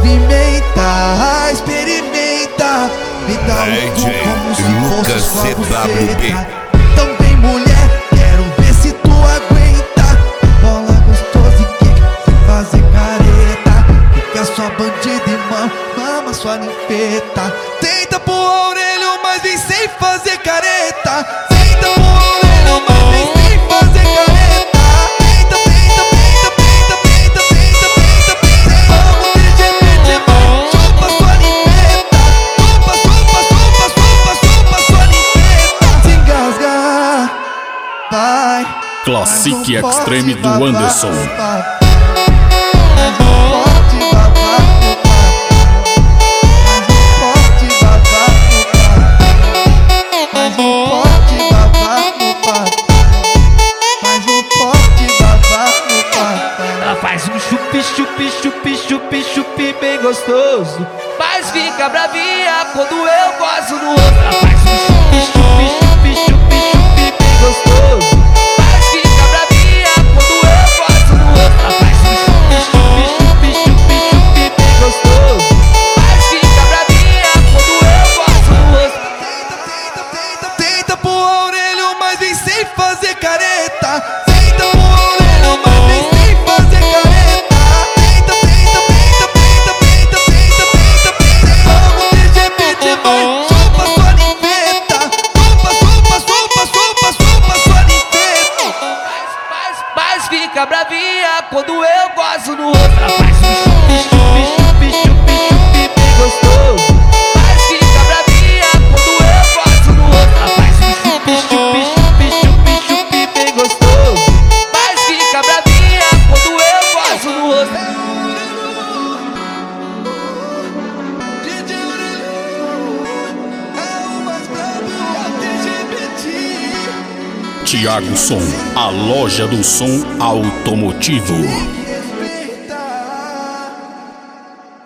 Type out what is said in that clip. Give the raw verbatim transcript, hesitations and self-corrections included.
movimenta, experimenta, me dá um cu como se Lucas fosse sua C W B. buceta. Então vem mulher, quero ver se tu aguenta. Bola gostosa e que sem fazer careta. Fica sua bandida e mama, mama sua ninfeta. Tenta pôr a orelha, mas vem sem fazer careta. Tenta pôr a orelha, mas vem sem fazer careta. Tenta, tenta, tenta, tenta, tenta, tenta, tenta, tenta. Vamos T G B T, vai, chupa sua ninfeta. Chupa, chupa, chupa, chupa, chupa sua ninfeta. Se engasga, vai. Classic Extreme do Anderson. Faz um chupi, chupi, chupi, chupi, chupi bem gostoso. Mas fica bravinha quando eu gosto no outro. Ela faz um chupi, chupi, chupi, chupi, chupi bem gostoso. Mas fica bravinha quando eu gosto no outro. Ela faz um chupi, chupi, chupi, chupi, chupi bem gostoso. Mas fica bravinha quando eu gosto no outro. Tenta, tenta, tenta, tenta pôr a orelha, mas vem sem fazer careta. Tenta pôr a orelha, mas vem sem fazer careta. Tenta, tenta, tenta, tenta, tenta, tenta, tenta, tenta. Vamos T G B T, vai, chupa sua ninfeta. Chupa, chupa, chupa, chupa, chupa sua ninfeta. Mas, mas, mas fica bravinha quando eu gosto no outro. Ela faz um chupi, chupi, chupi, chupi, chupi bem gostoso. Mas fica bravinha quando eu gosto no outro. Ela faz um chupi, chupi, chupi, chupi, chupi bem gostoso. Mas fica bravinha quando eu gosto no outro. D J Orelhão é o mais brabo, é o T G B T. Thiago Som, a loja do som automotivo.